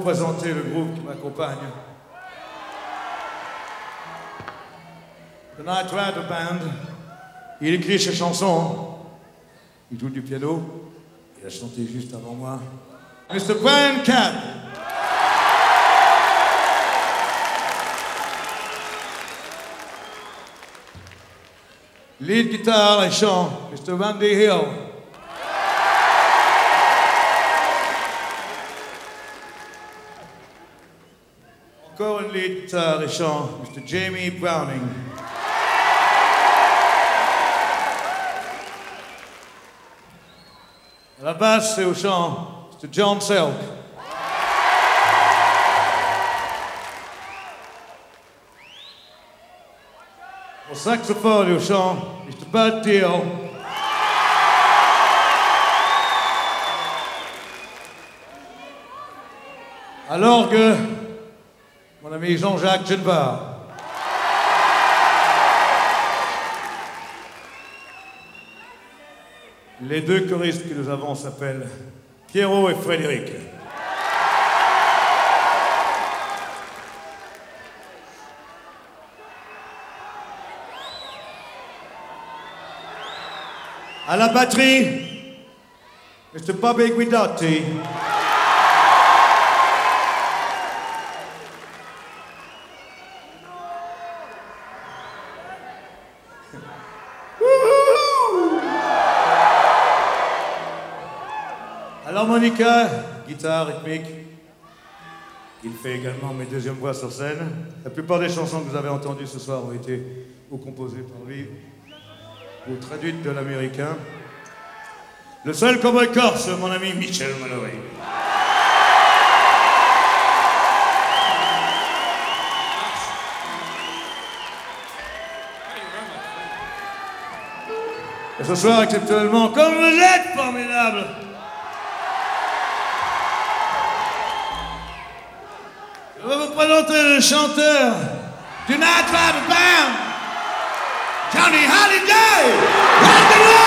présenter le groupe qui m'accompagne. The Night Rider Band. Il écrit ses chansons. Il joue du piano. Il a chanté juste avant moi. Mr. Brian Catt. Lead guitare et chant, Mr. Randy Hill. Encore une lead guitare et chant, Mr. Jamie Browning. À la basse et au chant, Mr. John Selk. Au saxophone et au chant, Mr. Bud Deal. À l'orgue, mon ami Jean-Jacques Genvar. Les deux choristes que nous avons s'appellent Pierrot et Frédéric. À la batterie, Mr. Bobby Guidotti. À l'harmonica, guitare rythmique. Il fait également mes deuxièmes voix sur scène. La plupart des chansons que vous avez entendues ce soir ont été ou composées par lui ou traduite de l'américain. Le seul cowboy corse, mon ami Michel Mallory. Et ce soir, exceptionnellement, comme vous êtes formidable, je vais vous présenter le chanteur du Night Rider Band, Johnny Holiday! Rock and roll!